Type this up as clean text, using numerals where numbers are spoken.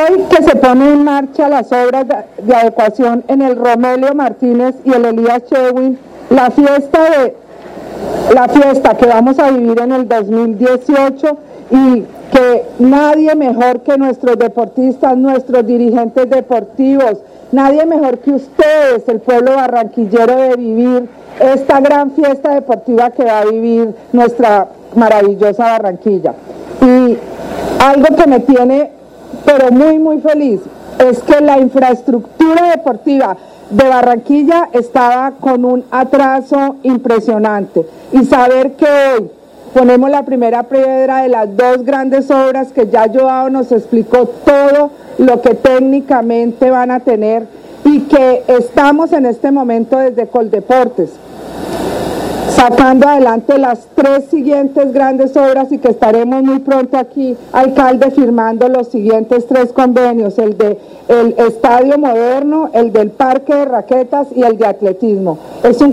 Hoy que se pone en marcha las obras de adecuación en el Romelio Martínez y el Elías Chewin, la fiesta que vamos a vivir en el 2018 y que nadie mejor que nuestros deportistas, nuestros dirigentes deportivos, nadie mejor que ustedes, el pueblo barranquillero, de vivir esta gran fiesta deportiva que va a vivir nuestra maravillosa Barranquilla. Y algo que me tiene pero muy feliz es que la infraestructura deportiva de Barranquilla estaba con un atraso impresionante, y saber que hoy ponemos la primera piedra de las dos grandes obras que ya Joao nos explicó todo lo que técnicamente van a tener, y que estamos en este momento desde Coldeportes sacando adelante las 3 siguientes grandes obras, y que estaremos muy pronto aquí, alcalde, firmando los siguientes 3 convenios, el de el estadio moderno, el del parque de raquetas y el de atletismo. Es un